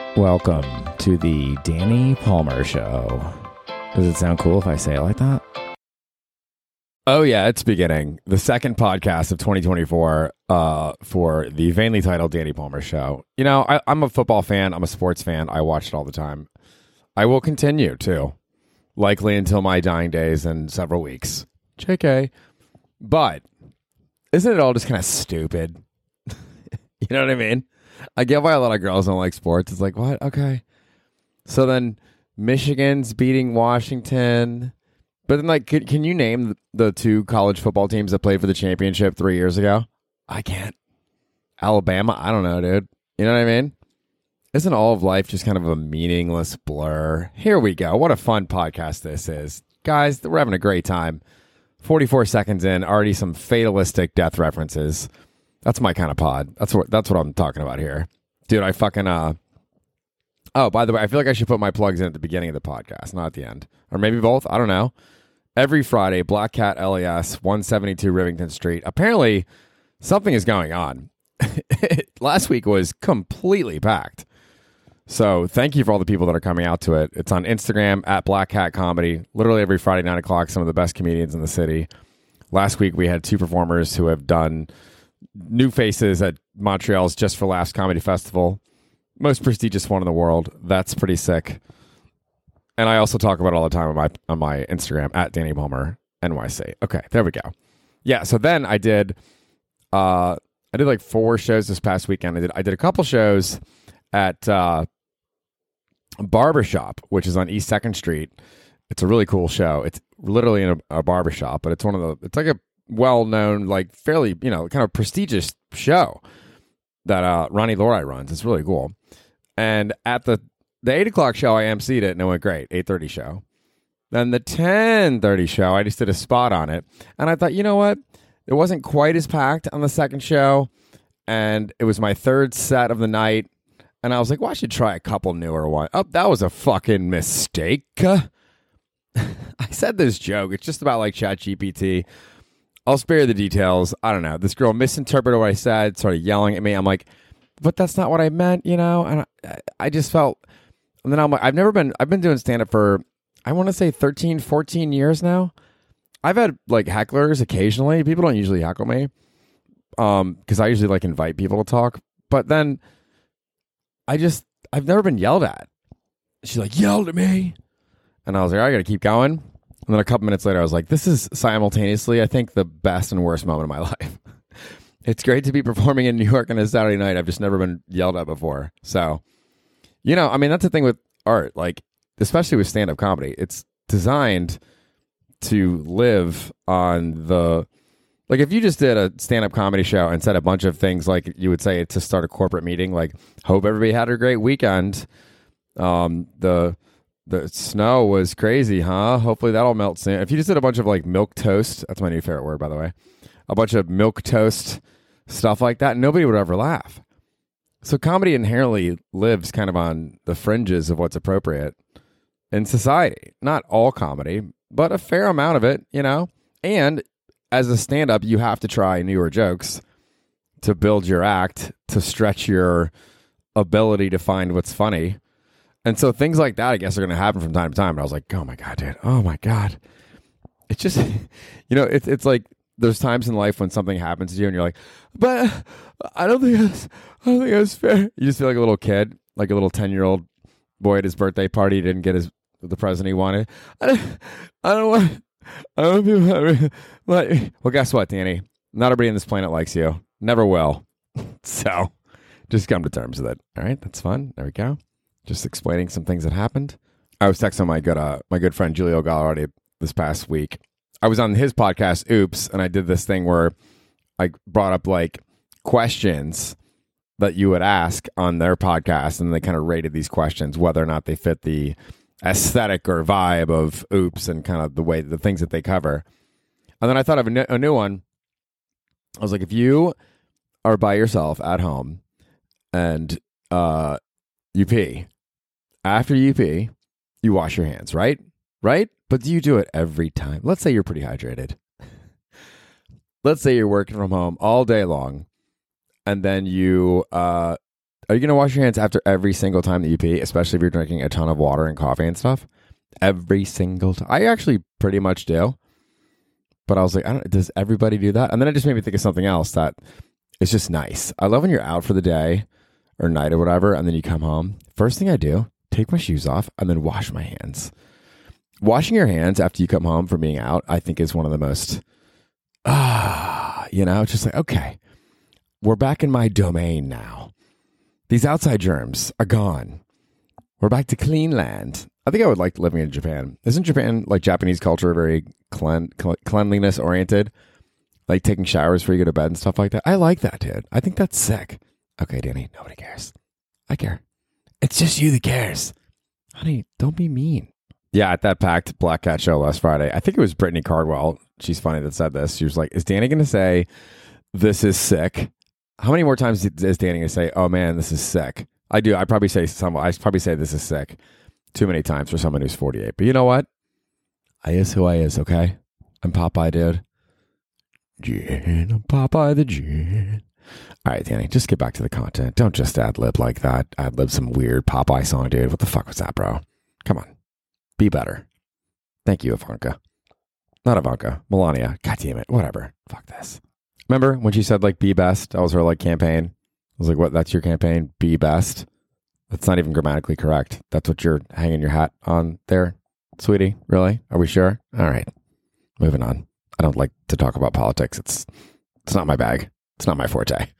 Welcome to the Danny Palmer Show. Does it sound cool if I say it like that? Oh yeah, it's beginning. The second podcast of 2024 for the vainly titled Danny Palmer Show. You know, I'm a football fan. I'm a sports fan. I watch it all the time. I will continue to, likely until my dying days in several weeks. JK. But isn't it all just kind of stupid? You know what I mean? I get why a lot of girls don't like sports. It's like, what? Okay. So then Michigan's beating Washington. But then, like, can you name the two college football teams that played for the championship 3 years ago? I can't. Alabama? I don't know, dude. You know what I mean? Isn't all of life just kind of a meaningless blur? Here we go. What a fun podcast this is. Guys, we're having a great time. 44 seconds in, already some fatalistic death references. That's my kind of pod. That's what I'm talking about here. Dude, I fucking... Oh, by the way, I feel like I should put my plugs in at the beginning of the podcast, not at the end. Or maybe both. I don't know. Every Friday, Black Cat LAS, 172 Rivington Street. Apparently, something is going on. Last week was completely packed. So thank you for all the people that are coming out to it. It's on Instagram, at Black Cat Comedy. Literally every Friday, 9 o'clock, some of the best comedians in the city. Last week, we had two performers who have done new faces at Montreal's Just for Laughs Comedy Festival. Most prestigious one in the world. That's pretty sick. And I also talk about it all the time on my Instagram, at Danny Palmer NYC. Okay, there we go. Yeah, so then I did like 4 shows this past weekend. I did a couple shows at Barbershop, which is on East 2nd Street. It's a really cool show. It's literally in a barbershop, but it's like a well-known, like fairly, kind of prestigious show that Ronnie Lori runs. It's really cool. And at the 8 o'clock show, I emceed it, and it went great. 8:30 show. Then the 10:30 show, I just did a spot on it. And I thought, you know what? It wasn't quite as packed on the second show, and it was my third set of the night. And I was like, well, I should try a couple newer ones. Oh, that was a fucking mistake. I said this joke. It's just about like ChatGPT. I'll spare the details. I don't know. This girl misinterpreted what I said, started yelling at me. I'm like, but that's not what I meant, And I just felt, and then I'm like, I've been doing stand-up for, I want to say 13, 14 years now. I've had like hecklers occasionally. People don't usually heckle me because I usually like invite people to talk. But then I've never been yelled at. She's like, yelled at me. And I was like, I got to keep going. And then a couple minutes later, I was like, this is simultaneously, I think, the best and worst moment of my life. It's great to be performing in New York on a Saturday night. I've just never been yelled at before. So, that's the thing with art, like, especially with stand-up comedy. It's designed to live on like, if you just did a stand-up comedy show and said a bunch of things like you would say to start a corporate meeting, like, hope everybody had a great weekend. The snow was crazy, huh? Hopefully that'll melt soon. If you just did a bunch of like milk toast, that's my new favorite word, by the way. A bunch of milk toast stuff like that, nobody would ever laugh. So comedy inherently lives kind of on the fringes of what's appropriate in society. Not all comedy, but a fair amount of it, And as a stand-up, you have to try newer jokes to build your act, to stretch your ability to find what's funny. And so things like that, I guess, are going to happen from time to time. And I was like, oh my God, dude. Oh my God. It's just, it's like there's times in life when something happens to you and you're like, but I don't think it was fair. You just feel like a little kid, like a little 10-year-old boy at his birthday party didn't get the present he wanted. I don't want people like, well, guess what, Danny? Not everybody on this planet likes you. Never will. So just come to terms with it. All right. That's fun. There we go. Just explaining some things that happened. I was texting my good friend Giulio Gallardi this past week. I was on his podcast, Oops, and I did this thing where I brought up like questions that you would ask on their podcast, and they kind of rated these questions, whether or not they fit the aesthetic or vibe of Oops and kind of the things that they cover. And then I thought of a new one. I was like, if you are by yourself at home and you pee, after you pee, you wash your hands, right? Right? But do you do it every time? Let's say you're pretty hydrated. Let's say you're working from home all day long, and then you Are you going to wash your hands after every single time that you pee, especially if you're drinking a ton of water and coffee and stuff? Every single time. I actually pretty much do. But I was like, does everybody do that? And then it just made me think of something else that is just nice. I love when you're out for the day or night or whatever, and then you come home. First thing I do, take my shoes off and then wash my hands. Washing your hands after you come home from being out, I think is one of the most, it's just like, okay, we're back in my domain now. These outside germs are gone. We're back to clean land. I think I would like living in Japan. Isn't Japan, like Japanese culture, very cleanliness oriented? Like taking showers before you go to bed and stuff like that. I like that, dude. I think that's sick. Okay, Danny, nobody cares. I care. It's just you that cares. Honey, don't be mean. Yeah, at that packed Black Cat show last Friday, I think it was Brittany Cardwell. She's funny that said this. She was like, is Danny going to say, this is sick? How many more times is Danny going to say, oh man, this is sick? I do. I probably say this is sick too many times for someone who's 48. But you know what? I is who I is, okay? I'm Popeye, dude. Jen, I'm Popeye the Jen. All right, Danny, just get back to the content. Don't just ad-lib like that. Ad-lib some weird Popeye song, dude. What the fuck was that, bro? Come on. Be better. Thank you, Ivanka. Not Ivanka. Melania. God damn it. Whatever. Fuck this. Remember when she said, like, be best? That was her, like, campaign. I was like, what? That's your campaign? Be best? That's not even grammatically correct. That's what you're hanging your hat on there, sweetie? Really? Are we sure? All right. Moving on. I don't like to talk about politics. It's not my bag. It's not my forte.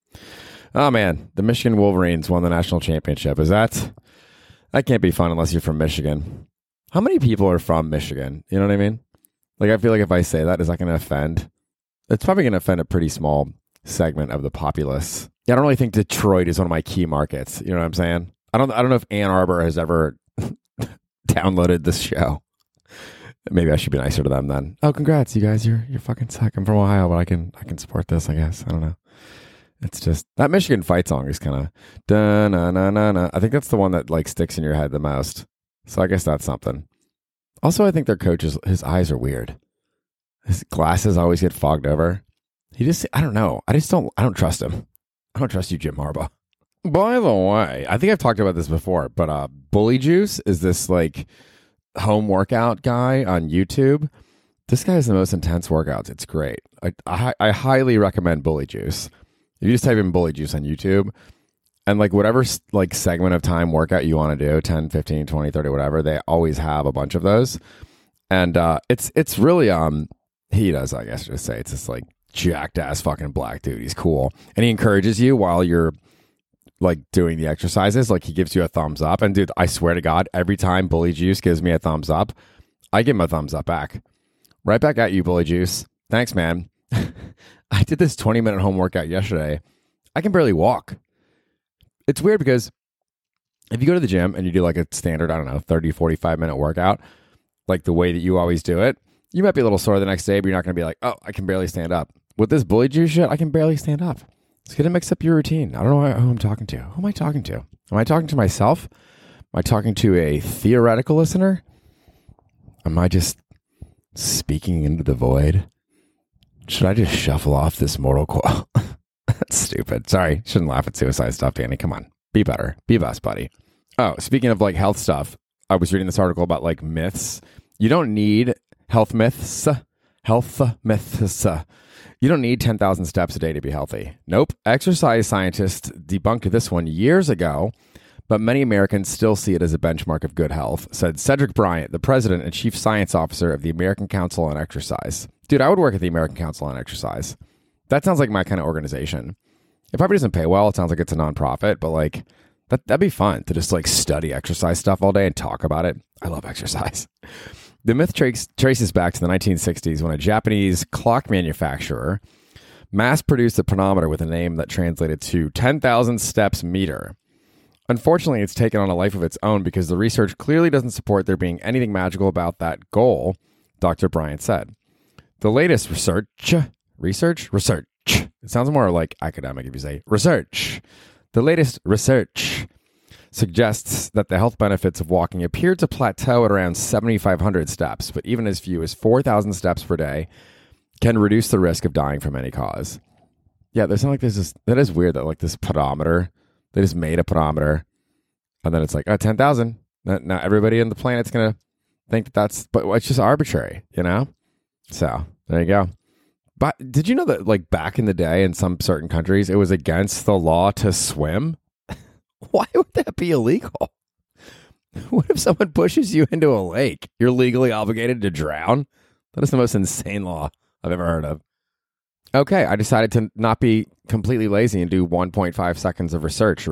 Oh, man. The Michigan Wolverines won the national championship. That can't be fun unless you're from Michigan. How many people are from Michigan? You know what I mean? Like, I feel like if I say that, is that going to offend? It's probably going to offend a pretty small segment of the populace. Yeah, I don't really think Detroit is one of my key markets. You know what I'm saying? I don't know if Ann Arbor has ever downloaded this show. Maybe I should be nicer to them then. Oh, congrats, you guys. You're fucking sick. I'm from Ohio, but I can support this, I guess. I don't know. It's just that Michigan fight song is kind of da na na na na. I think that's the one that like sticks in your head the most. So I guess that's something. Also, I think their coach his eyes are weird. His glasses always get fogged over. I don't know. I don't trust him. I don't trust you, Jim Harbaugh. By the way, I think I've talked about this before, but Bully Juice is this like home workout guy on YouTube. This guy has the most intense workouts. It's great. I highly recommend Bully Juice. If you just type in Bully Juice on YouTube and like whatever like segment of time workout you want to do, 10, 15, 20, 30, whatever, they always have a bunch of those. And it's really he does, I guess I should say, it's this like jacked ass fucking black dude. He's cool. And he encourages you while you're like doing the exercises. Like he gives you a thumbs up. And dude, I swear to God, every time Bully Juice gives me a thumbs up, I give him a thumbs up back. Right back at you, Bully Juice. Thanks, man. I did this 20-minute home workout yesterday. I can barely walk. It's weird because if you go to the gym and you do like a standard, 30, 45-minute workout, like the way that you always do it, you might be a little sore the next day, but you're not going to be like, oh, I can barely stand up. With this Bully Juice shit, I can barely stand up. It's going to mix up your routine. I don't know who I'm talking to. Who am I talking to? Am I talking to myself? Am I talking to a theoretical listener? Am I just speaking into the void? Should I just shuffle off this mortal coil? That's stupid. Sorry. Shouldn't laugh at suicide stuff, Danny. Come on. Be better. Be best, buddy. Oh, speaking of like health stuff, I was reading this article about like myths. You don't need health myths. You don't need 10,000 steps a day to be healthy. Nope. Exercise scientists debunked this one years ago, but many Americans still see it as a benchmark of good health, said Cedric Bryant, the president and chief science officer of the American Council on Exercise. Dude, I would work at the American Council on Exercise. That sounds like my kind of organization. It probably doesn't pay well. It sounds like it's a nonprofit, but like that'd be fun to just like study exercise stuff all day and talk about it. I love exercise. The myth traces back to the 1960s when a Japanese clock manufacturer mass-produced a chronometer with a name that translated to 10,000 steps meter. Unfortunately, it's taken on a life of its own because the research clearly doesn't support there being anything magical about that goal, Dr. Bryant said. The latest research, it sounds more like academic if you say research. The latest research suggests that the health benefits of walking appear to plateau at around 7,500 steps, but even as few as 4,000 steps per day can reduce the risk of dying from any cause. Yeah, there's not like that is weird that like this pedometer They just made a pedometer, and then it's like, 10,000. Now everybody on the planet's going to think but it's just arbitrary, So there you go. But did you know that, like, back in the day in some certain countries, it was against the law to swim? Why would that be illegal? What if someone pushes you into a lake? You're legally obligated to drown? That is the most insane law I've ever heard of. Okay, I decided to not be completely lazy and do 1.5 seconds of research.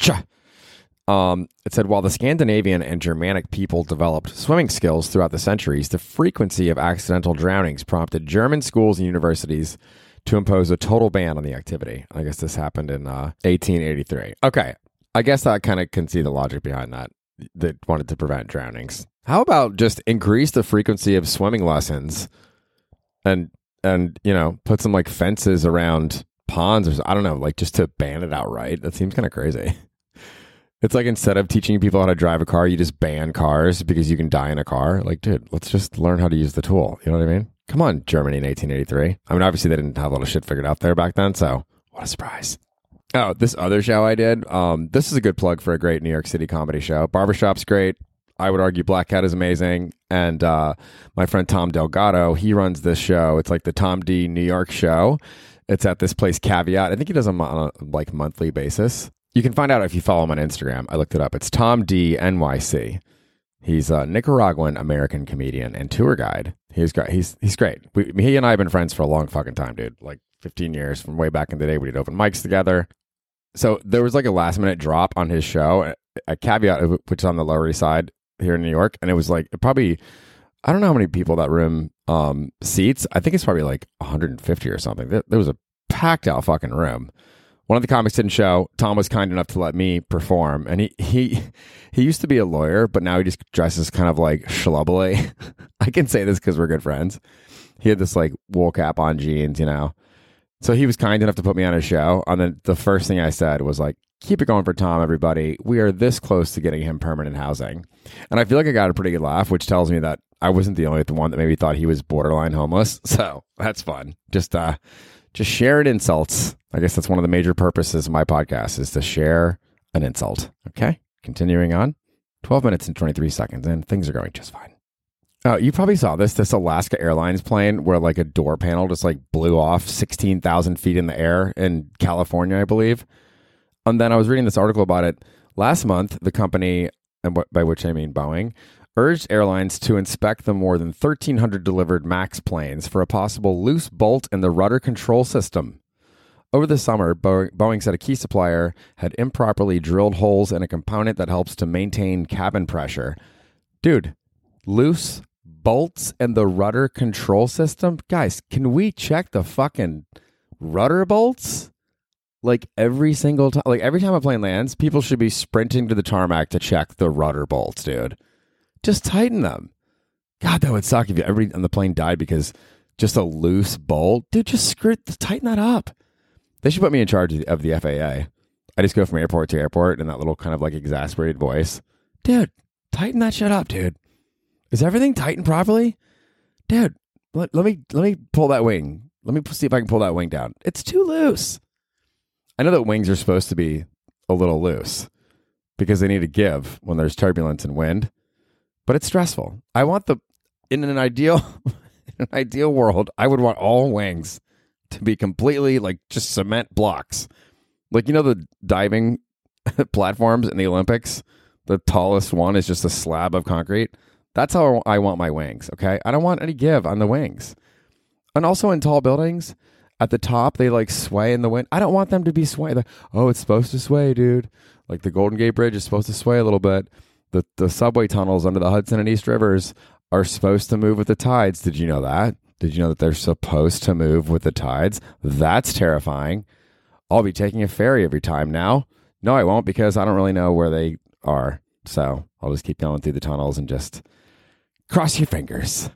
It said, while the Scandinavian and Germanic people developed swimming skills throughout the centuries, the frequency of accidental drownings prompted German schools and universities to impose a total ban on the activity. I guess this happened in 1883. Okay, I guess I kind of can see the logic behind that. That wanted to prevent drownings. How about just increase the frequency of swimming lessons and put some like fences around ponds, or I don't know, like just to ban it outright? That seems kind of crazy. It's like, instead of teaching people how to drive a car, you just ban cars because you can die in a car. Like, dude, let's just learn how to use the tool. You know what I mean? Come on, Germany in 1883. I mean, obviously they didn't have a lot of shit figured out there back then, so what a surprise. Oh, this other show I did, this is a good plug for a great New York City comedy show. Barbershop's great. I would argue Black Cat is amazing. And my friend Tom Delgado, he runs this show. It's like the Tom D New York show. It's at this place, Caveat. I think he does them on a like monthly basis. You can find out if you follow him on Instagram. I looked it up. It's Tom D NYC. He's a Nicaraguan American comedian and tour guide. He's great. He's great. He and I have been friends for a long fucking time, dude. Like 15 years, from way back in the day. We did open mics together. So there was like a last minute drop on his show at Caveat, which is on the Lower East Side here in New York. And it was like probably, I don't know how many people that room seats. I think it's probably like 150 or something. There was a packed out fucking room. One of the comics didn't show. Tom was kind enough to let me perform. And he used to be a lawyer, but now he just dresses kind of like schlubbly. I can say this because we're good friends. He had this like wool cap on, jeans, So he was kind enough to put me on his show. And then the first thing I said was like, keep it going for Tom, everybody. We are this close to getting him permanent housing. And I feel like I got a pretty good laugh, which tells me that I wasn't the only one that maybe thought he was borderline homeless. So that's fun. Just sharing insults. I guess that's one of the major purposes of my podcast, is to share an insult. Okay, continuing on. 12 minutes and 23 seconds and things are going just fine. Oh, you probably saw this Alaska Airlines plane where like a door panel just like blew off 16,000 feet in the air in California, I believe. And then I was reading this article about it. Last month, the company, and by which I mean Boeing, urged airlines to inspect the more than 1,300 delivered MAX planes for a possible loose bolt in the rudder control system. Over the summer, Boeing said a key supplier had improperly drilled holes in a component that helps to maintain cabin pressure. Dude, loose bolts in the rudder control system? Guys, can we check the fucking rudder bolts? Like every single time, like every time a plane lands, people should be sprinting to the tarmac to check the rudder bolts, dude. Just tighten them. God, that would suck if everybody on the plane died because just a loose bolt. Dude, just tighten that up. They should put me in charge of the FAA. I just go from airport to airport in that little kind of like exasperated voice. Dude, tighten that shit up, dude. Is everything tightened properly? Dude, let me pull that wing. Let me see if I can pull that wing down. It's too loose. I know that wings are supposed to be a little loose because they need to give when there's turbulence and wind, but it's stressful. I want in an ideal world, I would want all wings to be completely like just cement blocks. Like, the diving platforms in the Olympics, the tallest one is just a slab of concrete. That's how I want my wings, okay? I don't want any give on the wings. And also in tall buildings, at the top, they like sway in the wind. I don't want them to be sway. It's supposed to sway, dude. Like the Golden Gate Bridge is supposed to sway a little bit. The subway tunnels under the Hudson and East Rivers are supposed to move with the tides. Did you know that? Did you know that they're supposed to move with the tides? That's terrifying. I'll be taking a ferry every time now. No, I won't, because I don't really know where they are. So I'll just keep going through the tunnels and just cross your fingers.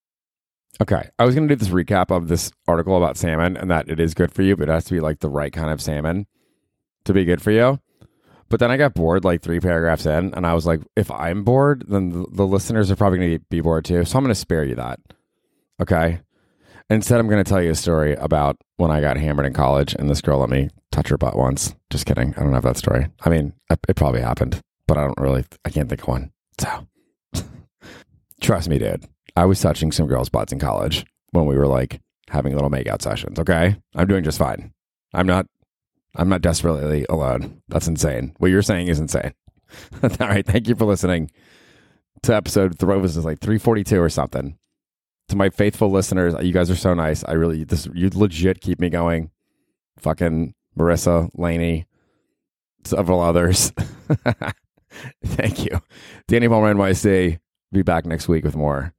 Okay, I was going to do this recap of this article about salmon and that it is good for you, but it has to be like the right kind of salmon to be good for you. But then I got bored like 3 paragraphs in, and I was like, if I'm bored, then the listeners are probably going to be bored too. So I'm going to spare you that. Okay? Instead, I'm going to tell you a story about when I got hammered in college and this girl let me touch her butt once. Just kidding. I don't have that story. I mean, it probably happened, but I can't think of one. So trust me, dude. I was touching some girls' butts in college when we were like having little makeout sessions. Okay. I'm doing just fine. I'm not desperately alone. That's insane. What you're saying is insane. All right. Thank you for listening to episode, what was this, like 342 or something. To my faithful listeners, you guys are so nice. You legit keep me going. Fucking Marissa, Lainey, several others. Thank you. Danny Palmer NYC. Be back next week with more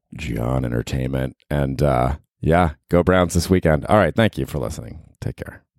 John Entertainment. And yeah, go Browns this weekend. All right. Thank you for listening. Take care.